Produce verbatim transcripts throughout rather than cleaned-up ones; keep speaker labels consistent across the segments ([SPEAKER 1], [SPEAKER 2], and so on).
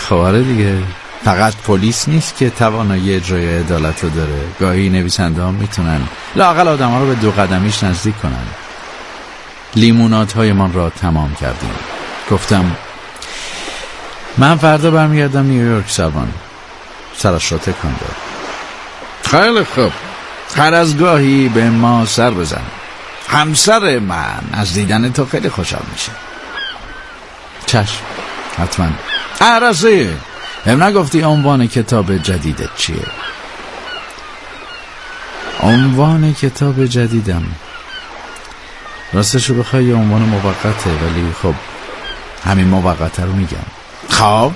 [SPEAKER 1] خبره دیگه، فقط پلیس نیست که توانایی اجرای عدالت رو داره، گاهی نویسنده ها میتونن لااقل آدم ها رو به دو قدمیش نزدیک کنن. لیمونات های من را تمام کردیم. گفتم من فردا برمیگردم نیویورک. سربان سرش را تکان داد. خیلی خوب، هر از گاهی به ما سر بزن. همسر من از دیدن تو خیلی خوشحال میشه. چشم، حتما. عرصه هم نگفتی عنوان کتاب جدیدت چیه؟ عنوان کتاب جدیدم راستشو بخوای یه عنوان موقته، ولی خب همین موقته رو میگم. خب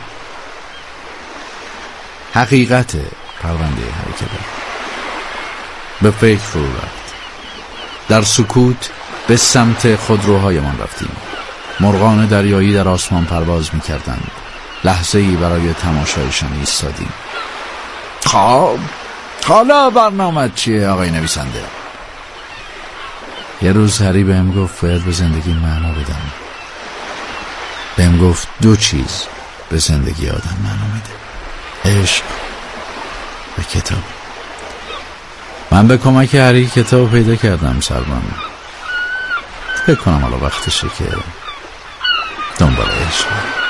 [SPEAKER 1] حقیقت پرونده حرکت. به فکر فرو رفت. در سکوت به سمت خودروهای من رفتیم. مرغان دریایی در آسمان پرواز میکردند. لحظه ای برای تماشایشان ایستادیم. خب حالا برنامه چیه آقای نویسنده؟ یه روز هری بهم گفت باید به زندگی معنا بدم. بهم گفت دو چیز به زندگی آدم معنا میده: عشق و کتاب. من به کمک هری کتاب پیدا کردم. سربان فکر کنم حالا وقتشه که دنبال عشق.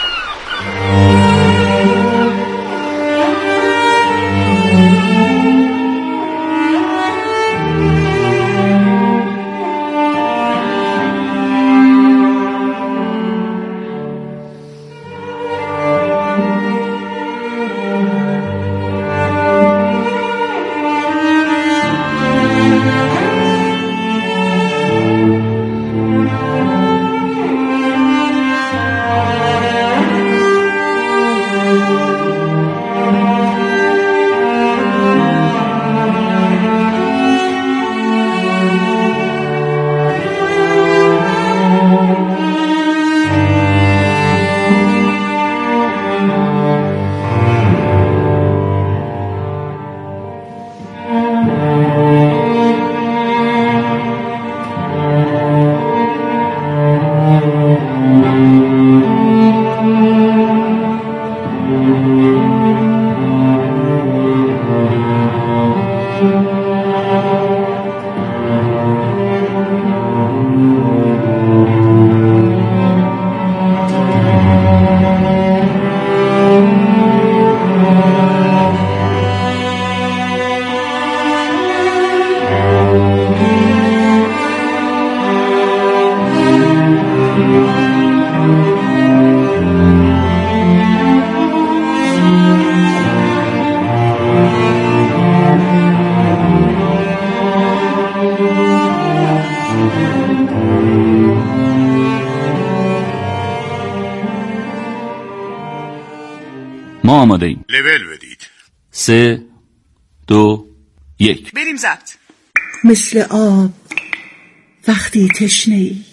[SPEAKER 2] ما آماده ایم.
[SPEAKER 3] لول بدید.
[SPEAKER 2] سه دو یک
[SPEAKER 3] بریم ضبط.
[SPEAKER 4] مثل آب وقتی تشنه‌ای،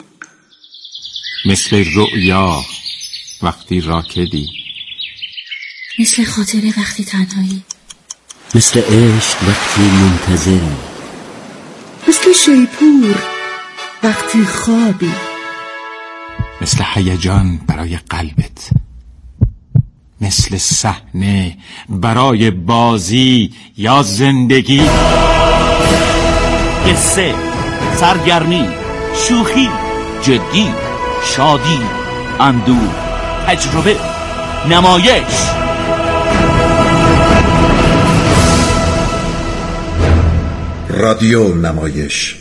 [SPEAKER 5] مثل رؤیا وقتی راکدی،
[SPEAKER 6] مثل خاطره وقتی تنهایی،
[SPEAKER 7] مثل عشق وقتی منتظری،
[SPEAKER 4] مثل شیپور وقتی خوابی،
[SPEAKER 5] مثل هیجان برای قلبت، مثل صحنه برای بازی یا زندگی.
[SPEAKER 2] قصه، سرگرمی، شوخی، جدی، شادی، اندوه، تجربه، نمایش.
[SPEAKER 8] رادیو نمایش.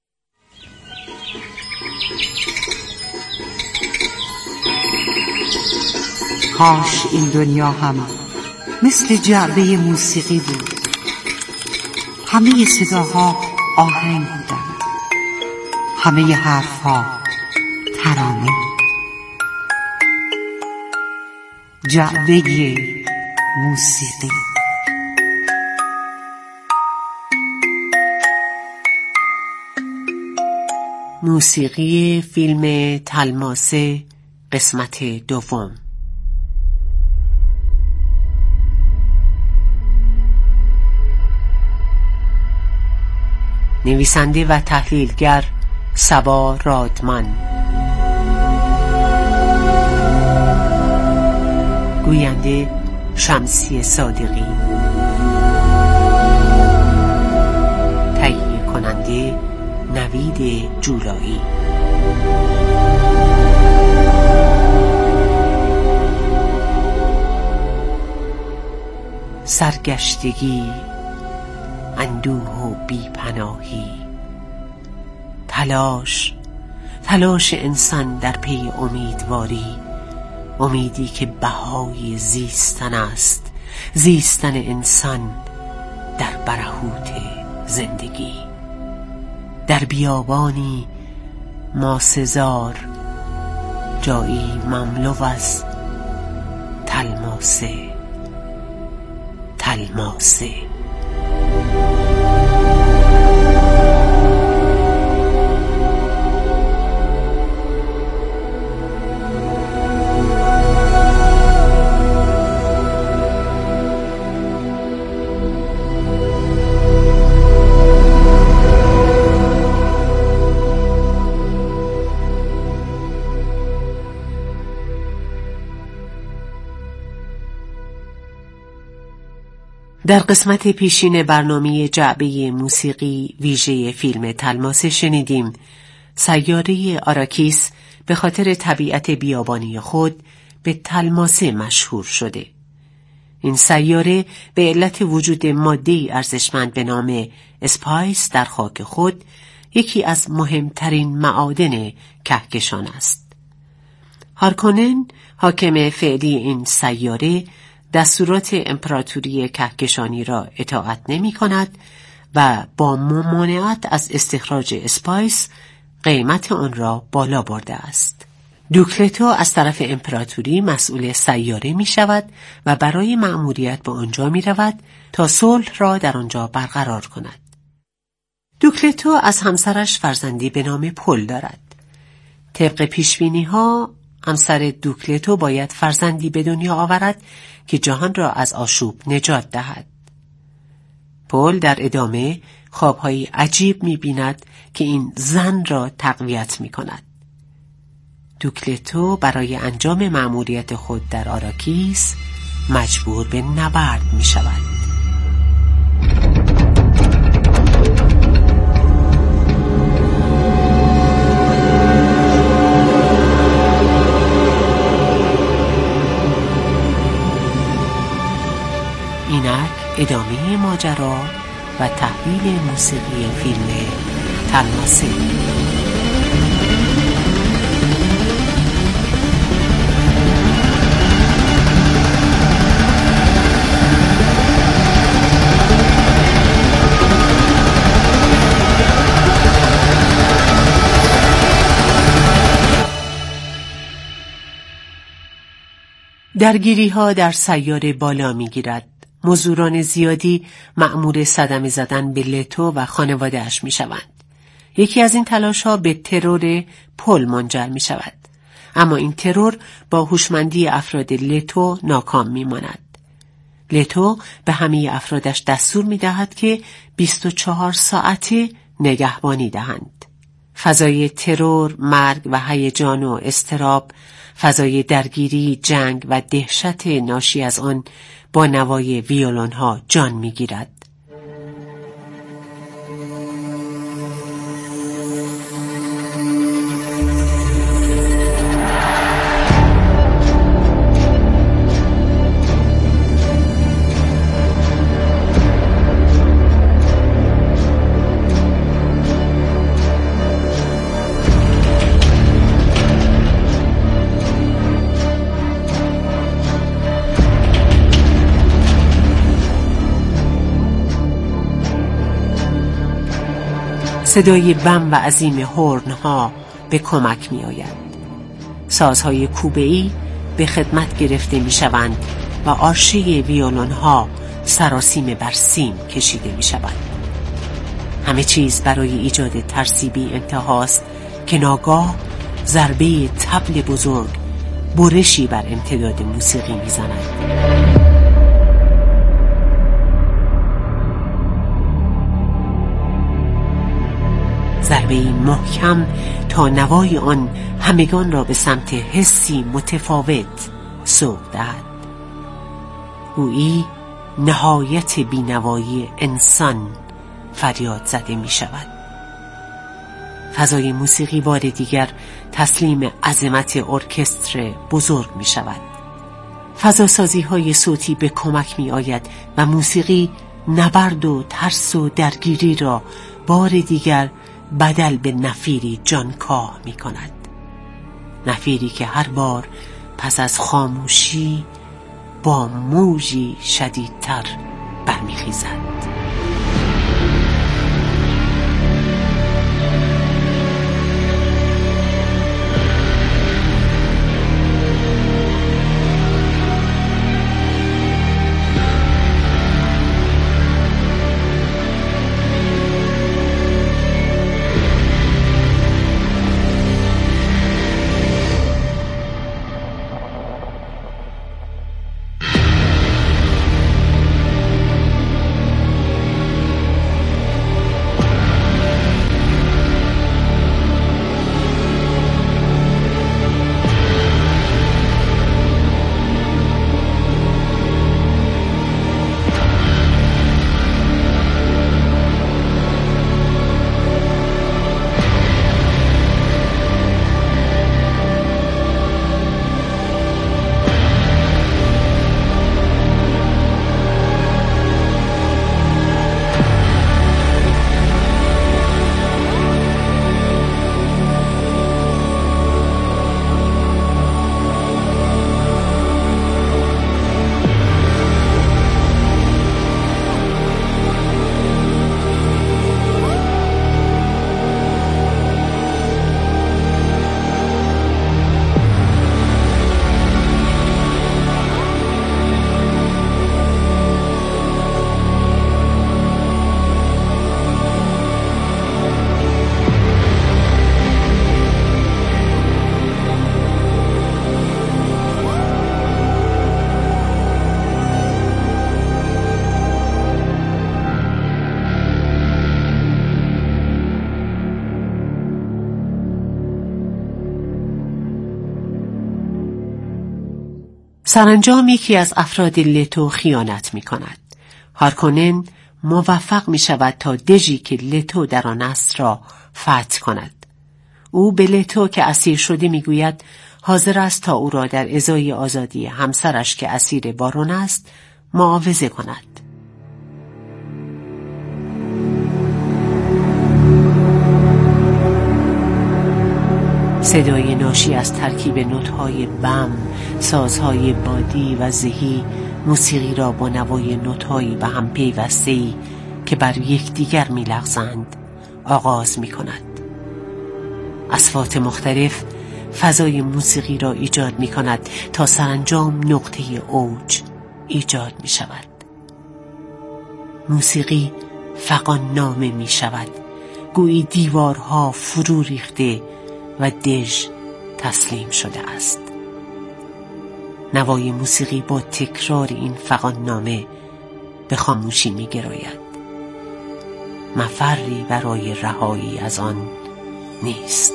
[SPEAKER 9] کاش این دنیا هم مثل جعبه موسیقی بود. همه صداها آهنگ بودند، همه حرفها ترانه. جعبه موسیقی. موسیقی فیلم تلماسه قسمت دوم. نویسنده و تحلیلگر صبا رادمان. گوینده شمسی صادقی، تهیه کننده نوید جولایی. سرگشتگی، اندوه و بی‌پناهی، تلاش تلاش انسان در پی امیدواری، امیدی که بهای زیستن است، زیستن انسان در برهوت زندگی. در بیابانی ماسه‌زار، جایی مملو از تلماسه تلماسه. در قسمت پیشین برنامه جعبه موسیقی ویژه فیلم تلماسه شنیدیم سیاره آراکیس به خاطر طبیعت بیابانی خود به تلماسه مشهور شده. این سیاره به علت وجود ماده‌ای ارزشمند به نام اسپایس در خاک خود یکی از مهمترین معادن کهکشان است. هارکونن، حاکم فعلی این سیاره، دستورات امپراتوری کهکشانی را اطاعت نمی کند و با ممانعت از استخراج اسپایس قیمت آن را بالا برده است. دوکلتو از طرف امپراتوری مسئول سیاره می شود و برای مأموریت به آنجا می رود تا صلح را در آنجا برقرار کند. دوکلتو از همسرش فرزندی به نام پل دارد. طبق پیشبینی ها همسر دوکلتو باید فرزندی به دنیا آورد که جهان را از آشوب نجات دهد. پل در ادامه خوابهای عجیب می بیند که این زن را تقویت می کند. دوکلتو برای انجام مأموریت خود در آراکیس مجبور به نبرد می شود. اینک ادامه ماجرا و تحلیل موسیقی فیلم تلماسه. درگیری ها در سیاره بالا می گیرد. مزدوران زیادی مأمور صدمه زدن به لتو و خانواده اش می شوند. یکی از این تلاش ها به ترور پل منجر می شود. اما این ترور با هوشمندی افراد لتو ناکام می ماند. لتو به همه افرادش دستور می دهد که بیست و چهار ساعته نگهبانی دهند. فضای ترور، مرگ و هیجان و اضطراب، فضای درگیری، جنگ و دهشت ناشی از آن با نوای ویولون ها جان می گیرد. صدای بم و عظیم هورن ها به کمک می آید. سازهای کوبه‌ای به خدمت گرفته می شوند و آرشه ویولون ها سراسیم بر سیم کشیده می شوند. همه چیز برای ایجاد ترسیبی انتهاست که ناگاه ضربه طبل بزرگ برشی بر امتداد موسیقی می زند. ضربه محکم تا نوای آن همگان را به سمت حسی متفاوت سوق دهد. گویی نهایت بینوایی انسان فریاد زده می شود. فضای موسیقی بار دیگر تسلیم عظمت ارکستر بزرگ می شود. فضاسازی های صوتی به کمک می آید و موسیقی نبرد و ترس و درگیری را بار دیگر بدل به نفیری جانکاه می کند. نفیری که هر بار پس از خاموشی با موجی شدیدتر برمیخیزد. سرانجام یکی از افراد لتو خیانت می کند. هارکونن موفق می شود تا دژی که لتو در آن است را فتح کند. او به لتو که اسیر شده می گوید حاضر است تا او را در ازای آزادی همسرش که اسیر بارون است معاوضه کند. صدای ناشی از ترکیب نوت‌های بم، سازهای بادی و زهی موسیقی را با نوای نوت‌هایی به هم پیوسته‌ای که بر یکدیگر می‌لغزند آغاز می‌کند. اصوات مختلف فضای موسیقی را ایجاد می‌کند تا سرانجام نقطه اوج ایجاد می‌شود. موسیقی فغان نامه می‌شود، گویی دیوارها فرو ریخته و دژ تسلیم شده است. نوای موسیقی با تکرار این فغان نامه به خاموشی می گراید. مفری برای رهایی از آن نیست.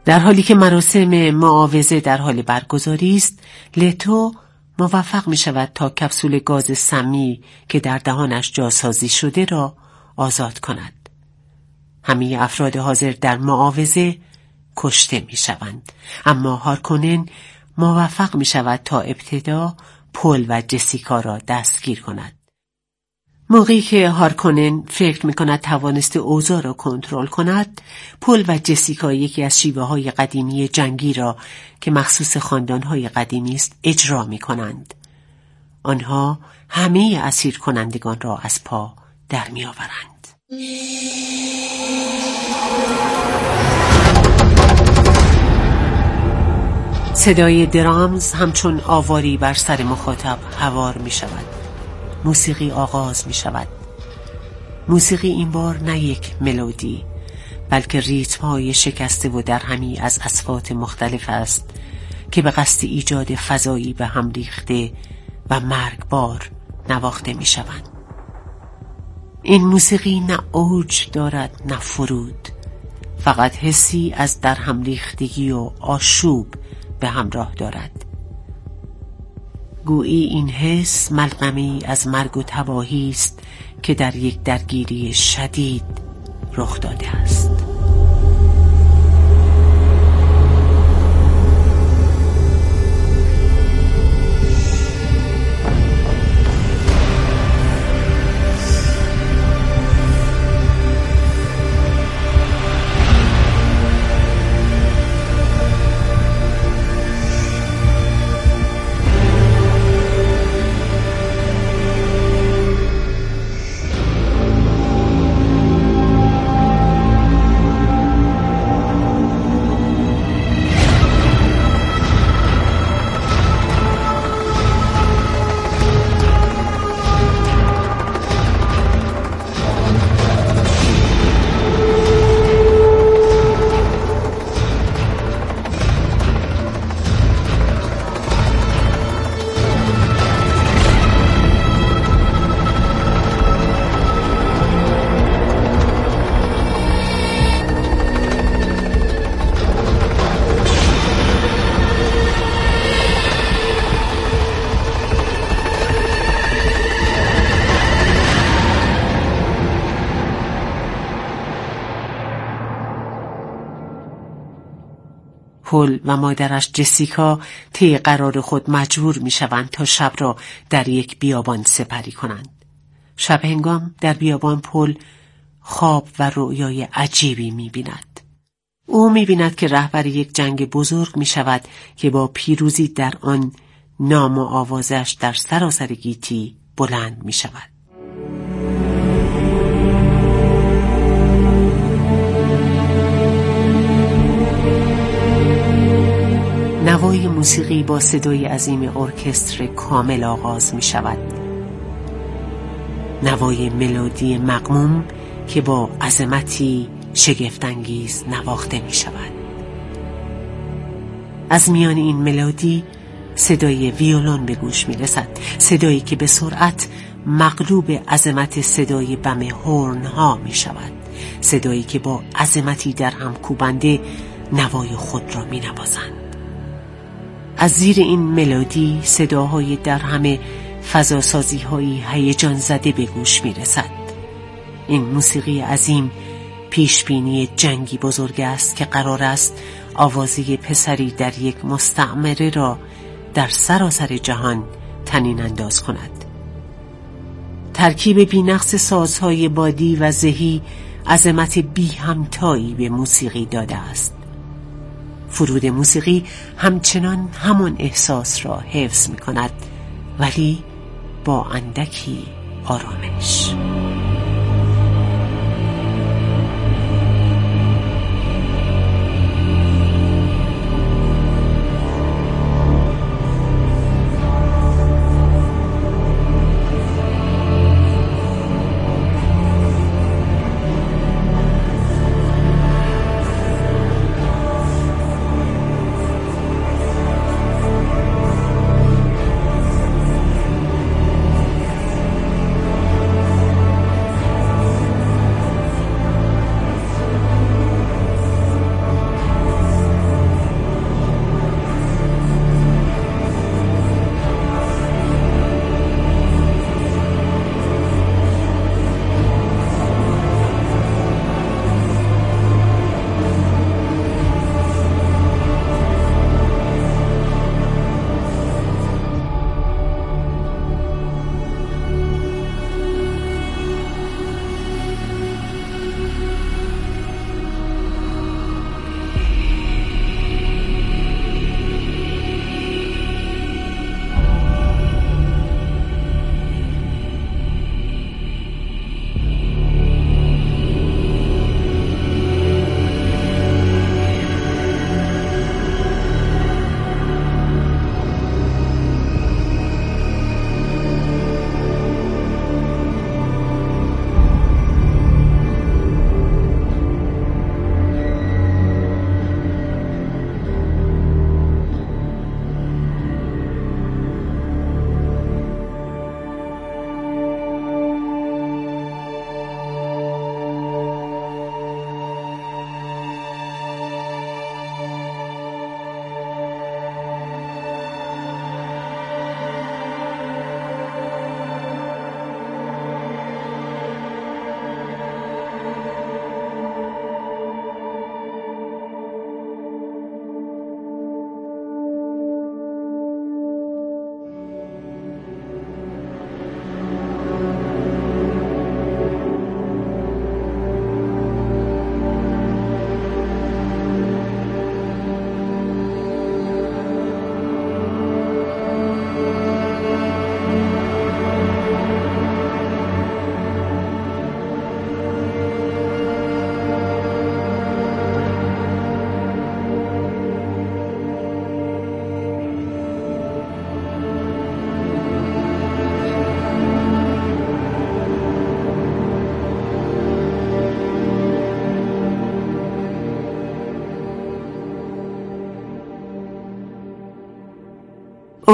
[SPEAKER 9] در حالی که مراسم معاوضه در حال برگزاری است، لتو موفق می شود تا کپسول گاز سمی که در دهانش جاسازی شده را آزاد کند. همه افراد حاضر در معاوضه کشته می شوند، اما هارکونن موفق می شود تا ابتدا پل و جسیکا را دستگیر کند. موقعی که هارکونن فکر می کند توانسته اوضاع را کنترل کند، پل و جسیکا یکی از شیوه های قدیمی جنگی را که مخصوص خاندان های قدیمی است اجرا می کنند. آنها همه اسیر کنندگان را از پا در می آورند. صدای درامز همچون آواری بر سر مخاطب هوار می شود. موسیقی آغاز می شود. موسیقی این بار نه یک ملودی، بلکه ریتم‌های شکسته و درهمی از اصوات مختلف است که به قصد ایجاد فضایی به هم ریخته و مرگبار نواخته می شوند. این موسیقی نه اوج دارد نه فرود، فقط حسی از درهم ریختگی و آشوب به همراه دارد. گویی این حس ملغمه‌ای از مرگ و تباهی است که در یک درگیری شدید رخ داده است. پل و مادرش جسیکا طی قرار خود مجبور می شوند تا شب را در یک بیابان سپری کنند. شب هنگام در بیابان پل خواب و رؤیای عجیبی می بیند. او می بیند که رهبر یک جنگ بزرگ می شود که با پیروزی در آن نام و آوازش در سراسر گیتی بلند می شود. نوای موسیقی با صدای عظیم ارکستر کامل آغاز می شود. نوای ملودی مغموم که با عظمتی شگفت‌انگیز نواخته می شود. از میان این ملودی صدای ویولون به گوش می رسد، صدایی که به سرعت مغلوب عظمت صدای بم هورن ها می شود، صدایی که با عظمتی در هم کوبنده نوای خود را می نوازند. از زیر این ملودی صداهای در همه فضاسازی‌های هیجان زده به گوش می رسد. این موسیقی عظیم پیشبینی جنگی بزرگ است که قرار است آوازه پسری در یک مستعمره را در سراسر جهان طنین انداز کند. ترکیب بی‌نقص سازهای بادی و زهی عظمت بی همتایی به موسیقی داده است. فرود موسیقی همچنان همان احساس را حفظ می کند، ولی با اندکی آرامش.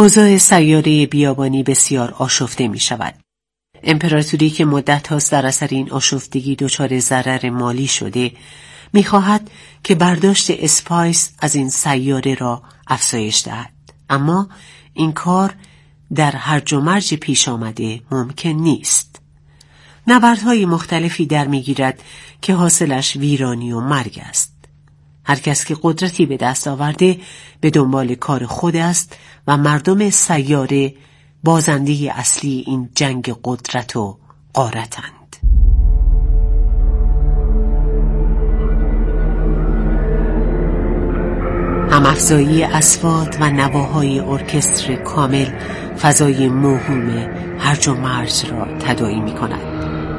[SPEAKER 9] اوضاع سیاره بیابانی بسیار آشفته می شود. امپراتوری که مدت هاست در اثر این آشفتگی دچار ضرر مالی شده می خواهد که برداشت اسپایس از این سیاره را افزایش دهد. اما این کار در هرج و مرج پیش آمده ممکن نیست. نبردهای مختلفی در می گیرد که حاصلش ویرانی و مرگ است. هر کس که قدرتی به دست آورده به دنبال کار خود است و مردم سیاره بازنده اصلی این جنگ قدرت و غارتند. همافزایی اصوات و نواهای ارکستر کامل فضای موهوم هرج و مرج را تداعی می کند.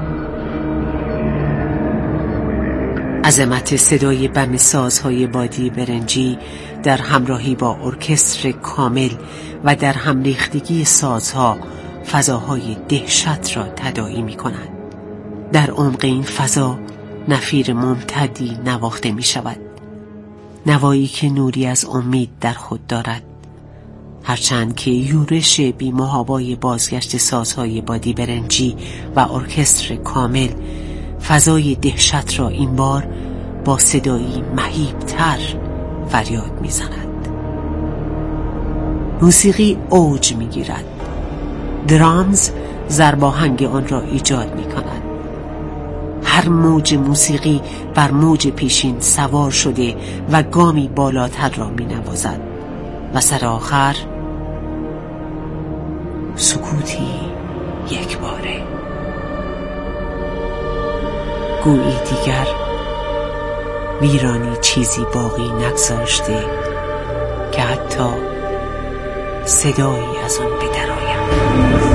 [SPEAKER 9] عظمت صدای بم سازهای بادی برنجی در همراهی با ارکستر کامل و در همریختگی سازها فضاهای دهشت را تداعی می کنند. در عمق این فضا نفیر ممتدی نواخته می شود. نوایی که نوری از امید در خود دارد، هرچند که یورش بی محابای بازگشت سازهای بادی برنجی و ارکستر کامل فضای دهشت را این بار با صدایی مهیب‌تر فریاد می‌زند. موسیقی اوج می‌گیرد. درامز ضرباهنگ آن را ایجاد می‌کند. هر موج موسیقی بر موج پیشین سوار شده و گامی بالاتر را می‌نوازد و سرآخر سکوتی یک باره. گویی دیگر ویرانی چیزی باقی نگذاشته که حتی صدایی از آن بدراید.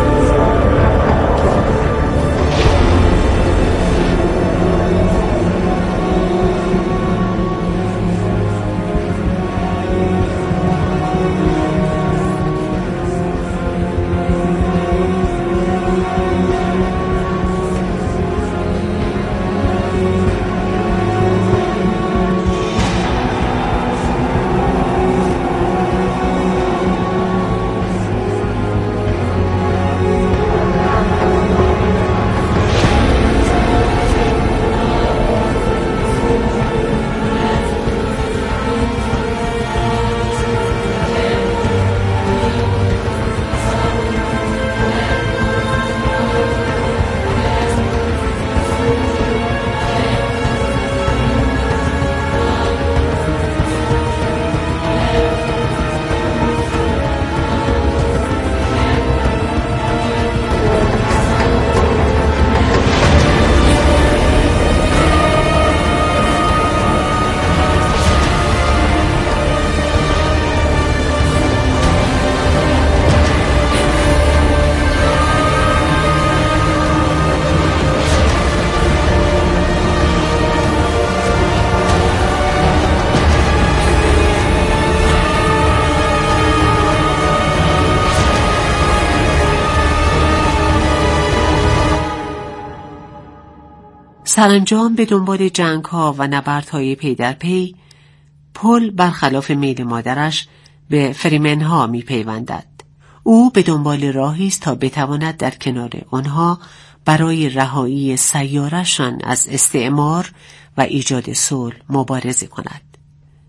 [SPEAKER 9] سرانجام به دنبال جنگ ها و نبرد های پی در پی، پل برخلاف میل مادرش به فریمن ها می پیوندد. او به دنبال راهی است تا بتواند در کنار آنها برای رهایی سیاره‌شان از استعمار و ایجاد صلح مبارزه کند.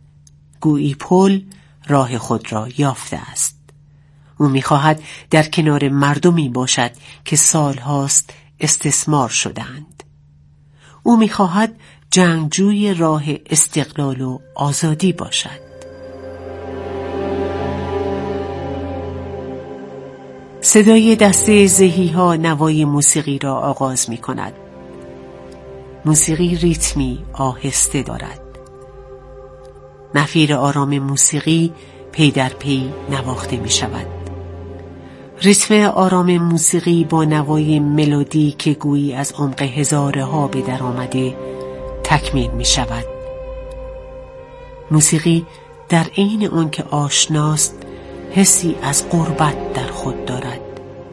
[SPEAKER 9] گویی پل راه خود را یافته است. او می خواهد در کنار مردمی باشد که سالهاست استثمار شدند. او می‌خواهد جنگجوی راه استقلال و آزادی باشد. صدای دسته زهی‌ها نوای موسیقی را آغاز می‌کند. موسیقی ریتمی آهسته دارد. نفیر آرام موسیقی پی در پی نواخته می‌شود. ریتم آرام موسیقی با نوای ملودی که گویی از عمق هزاره ها به در آمده تکمیل می شود. موسیقی در عین آن که آشناست حسی از غربت در خود دارد.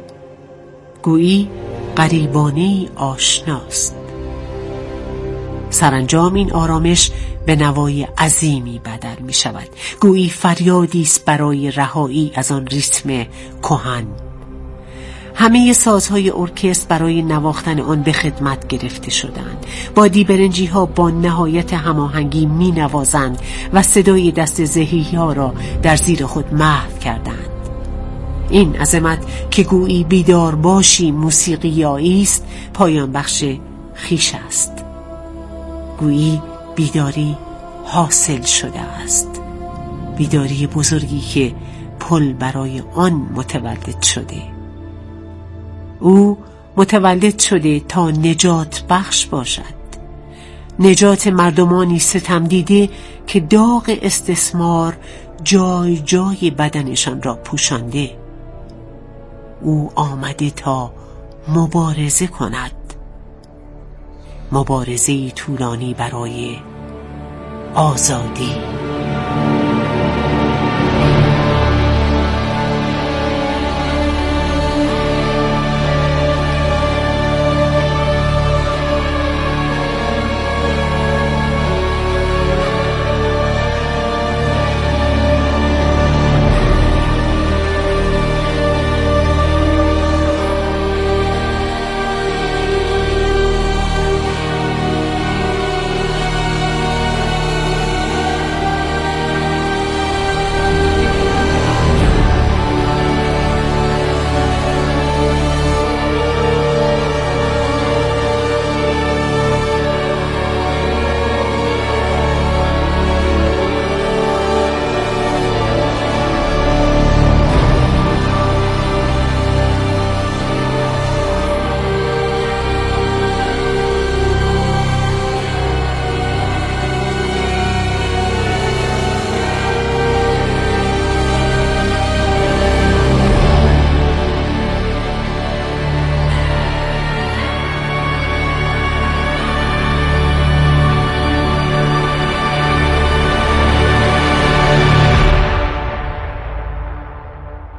[SPEAKER 9] گویی غریبانه‌ای آشناست. سرانجام این آرامش به نوای عظیمی بدل می شود، گویی فریادی است برای رهایی از آن ریتم کهن. همه سازهای ارکستر برای نواختن آن به خدمت گرفته شدند. بادی برنجی ها با نهایت هماهنگی می نوازند و صدای دست زهی ها را در زیر خود محو کردند. این عظمت که گویی بیدار باشی موسیقیایی است، پایان بخش خویش است. گویی بیداری حاصل شده است، بیداری بزرگی که پل برای آن متولد شده. او متولد شده تا نجات بخش باشد، نجات مردمانی ستم دیده که داغ استثمار جای جای بدنشان را پوشانده. او آمده تا مبارزه کند، مبارزه‌ای طولانی برای آزادی.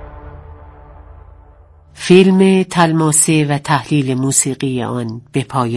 [SPEAKER 9] فیلم تلماسه و تحلیل موسیقی آن به پایان